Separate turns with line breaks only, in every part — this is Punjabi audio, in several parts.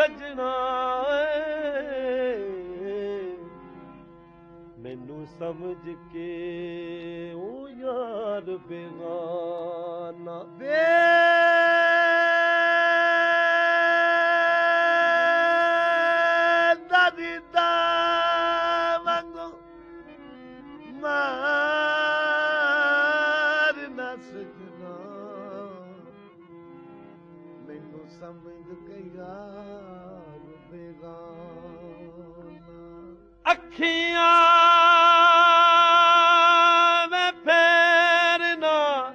ਸਜਣਾ ਮੈਨੂੰ ਸਮਝ ਕੇ ਉਹ ਯਾਰ ਬੇਗਾਨਾ ਵੇ ਦਾਦੀਦਾ ਵਾਂਗੂ ਮਾਰ ਨਾ ਸਕਣਾ ਮੈਨੂੰ ਸਮਝ ਕੇ ਯਾਰ ਬੇਗਾਨਾ ਅੱਖੀਆਂ ਮੈਂ ਫੇਰਨਾ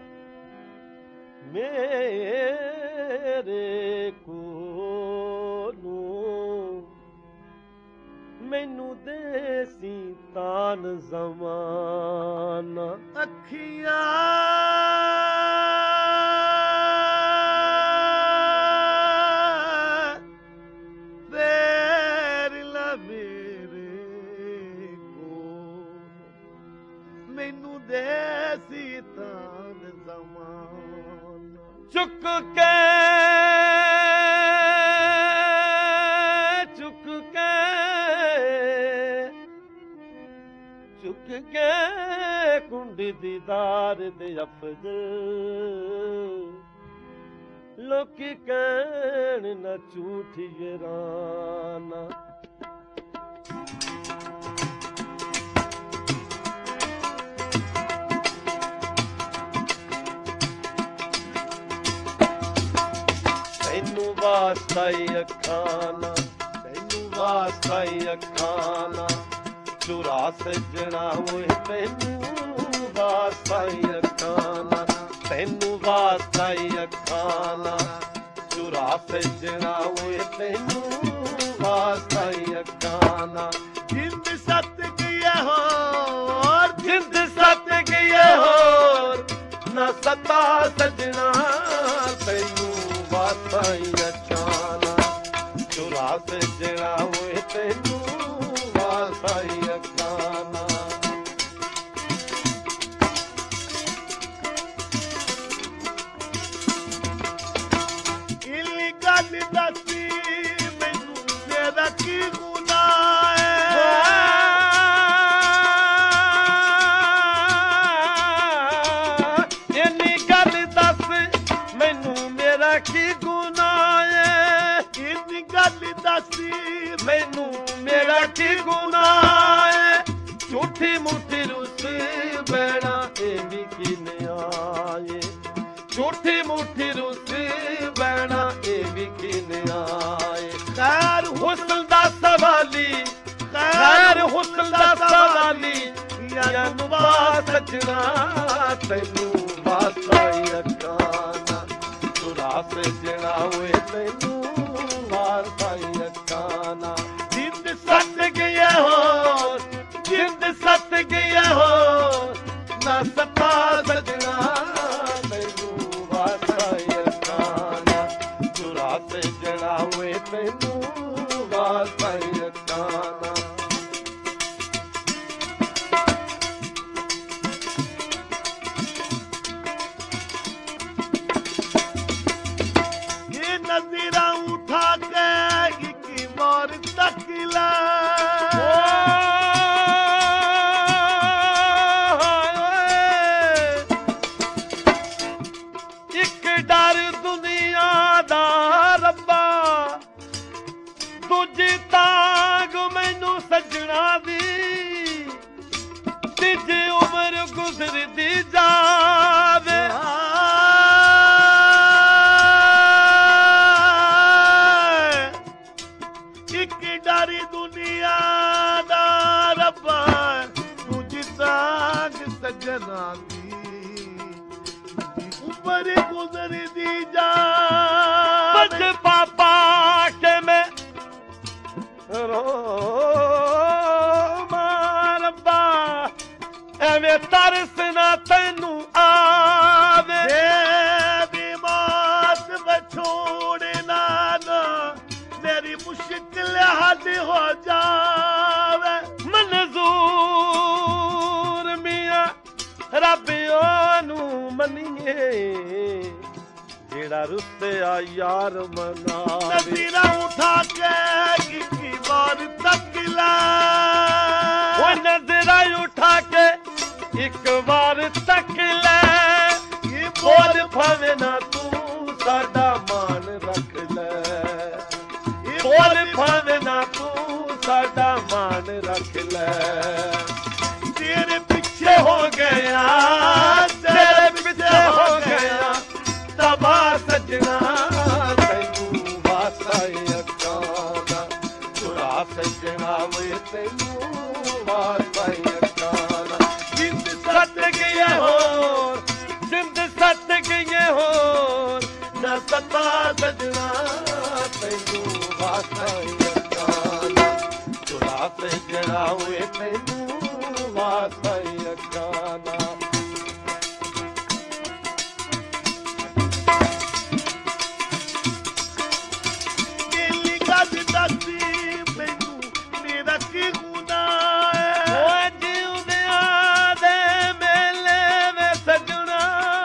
ਮੇਰੇ ਕੋਲੋਂ ਮੈਨੂੰ ਦੇਸੀ ਤਾਨ ਜ਼ਮਾਨਾ ਅੱਖੀਆਂ ਮੈਨੂੰ ਦੇਸੀ ਤਾਨ ਜ਼ਮਾਨਾ ਚੁੱਕ ਕੇ ਕੁੰਡ ਦੀਦਾਰ ਦੇ ਅਫਜ਼ ਲੋਕੀ ਕਹਿਣ ਨਾ ਝੂਠ ਯਾਰਾਨਾ ਤੈਨੂੰ ਵਾਸਤਾ ਈ ਅੱਖਾਂ ਨਾ ਤੈਨੂੰ ਵਾਸਤਾ ਈ ਅੱਖਾਂ ਨਾ ਚੁਰਾ ਸਜਣਾ ਓਏ ਤੈਨੂੰ ਵਾਸਤਾ ਈ ਅੱਖਾਂ ਨਾ ਤੈਨੂੰ ਵਾਸਤਾ ਈ ਅੱਖਾਂ ਨਾ ਚੁਰਾ ਸਜਣਾ ਓਏ ਤੈਨੂੰ ਵਾਸਤਾ ਈ ਅੱਖਾਂ ਨਾ ਜਿੰਦ ਸੱਤ ਗਿਆ ਹੋਰ ਜਿੰਦ ਸੱਤ ਗਿਆ ਹੋਰ ਨਾ ਸਤਾ ਸਜਣਾ ਤੈਨੂੰ ਵਾਸਤਾ ਈ ਅੱਖਾਂ ਨਾ ਚੁਰਾ ਸਜਣਾ ਓਏ ਤੈਨੂੰ ਵਾਸਤਾ ਈ ਅੱਖਾਂ ਨਾ ਇਲੀ ਗੱਲ ਦੱਸੀ ਮੈਨੂੰ ਮੇਰਾ ਕੀ ਗੁਨਾਹ ਹੈ ਇਲੀ ਗੱਲ ਦੱਸ ਮੈਨੂੰ ਮੇਰਾ ਕੀ ਗੁਨਾਹ ਹੈ ਇਲੀ ਗੱਲ ਦੱਸੀ ਮੈਨੂੰ ਮੇਰਾ ਕੀ ਗੁਨਾਹ ਹੈ ਝੂਠੀ ਮੁੱਠੀ ਰੁੱਸ ਬਹਿਣਾ ਇਹ ਵੀ ਕਿਨੇ ਆਏ ਝੂਠੀ ਮੁੱਠੀ ਰੁੱਸ ਬਹਿਣਾ ਇਹ ਵੀ ਕਿਨੇ ਆਏ ਖੈਰ ਹੁਸਨ ਦਾ ਸਵਾਲੀ ਖੈਰ ਹੁਸਨ ਦਾ ਸਵਾਲੀ ਯਾ ਨੁਬਾ ਸਜਣਾ ਤੈਨੂੰ ਵਾਸਤਾ ਈ ਅੱਖਾਂ ਨਾ ਚੁਰਾ ਸਜਣਾ ਓਏ ਤੈਨੂੰ ਵਾਸਤਾ ਈ ਅੱਖਾਂ ਨਾ ਜਿੰਦ ਸੱਤ ਗਿਆ ਹੋਰ ਜਿੰਦ ਸੱਤ ਗਿਆ ਹੋਰ ਨਾ ਸਤਾ ਸਜਣਾ ਤੈਨੂੰ ਵਾਸਤਾ ਈ ਅੱਖਾਂ ਨਾ ਚੁਰਾ ਸਜਣਾ ਓਏ ਤੈਨੂੰ ਵਾਸਤਾ ਈ ਅੱਖਾਂ ਨਾ ये नज़ीरा उठा के की मोर तकला एक डर दुनिया दा रब्बा दूजी तांग मैनू सजना दी तीजी उम्र गुजरदी जावे एक डर दुनिया दा रब्बा दूजी तांग सजना दी उम्र गुजरदी जावे बच पापा के मैं रो रब्बा ਐਵੇਂ ਤਰਸ ਨਾ ਤੈਨੂੰ ਆਵੇ ਦੀ ਮਾਤ ਵਿਛੋੜਨਾ ਨਾ ਮੇਰੀ ਮੁਸ਼ਕਿਲ ਹੱਲ ਹੋ ਜਾਵੇ ਮਨਜ਼ੂਰ ਮੀਆਂ ਰੱਬ ਉਹਨੂੰ ਮੰਨੀਏ ਜਿਹੜਾ ਰੁੱਸਿਆ ਯਾਰ ਮਨਾਵੇ ਨਜ਼ੀਰਾ ਉਠਾ ਕੇ ਬੋਲ ਭਾਵੇਂ ਨਾ ਤੂੰ ਸਾਡਾ ਮਾਨ ਰੱਖ ਲੈ ਤੇਰੇ ਪਿੱਛੇ ਹੋ ਗਿਆ ਤੇਰੇ ਪਿੱਛੇ ਹੋ ਗਿਆ ਤਬਾ ਸਜਣਾ ਤੈਨੂੰ ਵਾਸਾ ਅੱਖਾਂ ਦਾ ਚੁਰਾ ਸਜਣਾ ਵੇ ਤੈਨੂੰ ਵਾਸਾ ਅੱਖਾਂ ਦਾ ਜਿੰਦ ਸੱਤ ਗਏ ਹੋਰ ਜਿੰਦ ਸੱਤ ਗਏ ਹੋਰ ਨਾ ਸਤਾ ਸਜਣਾ ਤੈਨੂੰ ਵਾਸਾ ਅੱਖਾਂ ਦਾ ਚੁਰਾ ਸਜਣਾ ਵੇ ਤੈਨੂੰ ਵਾਸਾ ਅੱਖਾਂ ਦਾ ਦੱਸੀ ਮੈਨੂੰ ਮੇਰਾ ਕੀ ਗੁਨਾਹ ਹੈ ਓਏ ਜਿਉਂਦਿਆਂ ਦੇ ਮੇਲੇ ਵੇ ਸਜਣਾ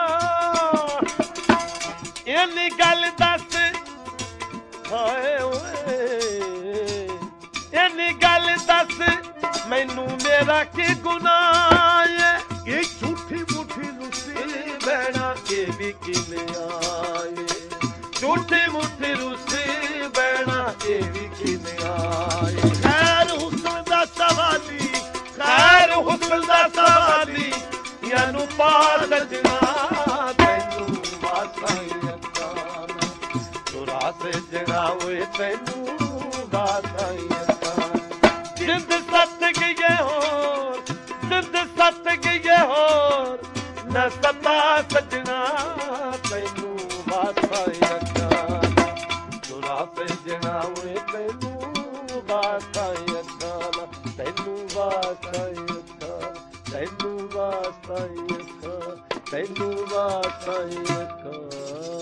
ਇੰਨੀ ਗੱਲ ਦੱਸ ਹਾਏ ਓਏ ਇੰਨੀ ਗੱਲ ਦੱਸ ਮੈਨੂੰ ਮੇਰਾ ਕੀ ਗੁਨਾਹ ਹੈ ਇਹ ਝੂਠੀ ਮੁੱਠੀ ਰੁੱਸੀ ਬਹਿਣਾ ਇਹ ਵੀ ਕਿਵੇਂ ਆਏ ਝੂਠੀ ਮੁੱਠੀ ਰੁੱਸੀ ਬਹਿਣਾ ਇਹ ਵੀ ਕਿਵੇਂ ਆਏ ਖੈਰ ਹੁਸਨ ਦਾ ਸਵਾਲੀ ਖੈਰ ਹੁਸਨ ਦਾ ਸਵਾਲੀ ਯਾਨੂੰ ਪਾ ਸਜਣਾ ਤੈਨੂੰ ਵਾਸਾ ਅੱਖਾਂ ਚੁਰਾ ਸਜਣਾ ਓਏ ਤੈਨੂੰ ਵਾਸਾ ਅੱਖਾਂ ਜਿੰਦ ਸੱਤ ਗਏ ਹੋਰ ਜਿੰਦ ਸੱਤ ਗਏ ਹੋਰ ਨਾ ਸਤਾ ਸਜਣਾ ਤੈਨੂੰ ਵਾਸਾ ਅੱਖਾਂ ਚੁਰਾ ਸਜਣਾ ਓਏ ਤੈਨੂੰ ਵਾਸਾ ਅੱਖਾਂ ਤੈਨੂੰ ਵਾਸਾ ਅੱਖਾਂ ਤੈਨੂੰ ਵਾਸਾ ਅੱਖਾਂ ਤੈਨੂੰ ਵਾਸਾ ਅੱਖਾਂ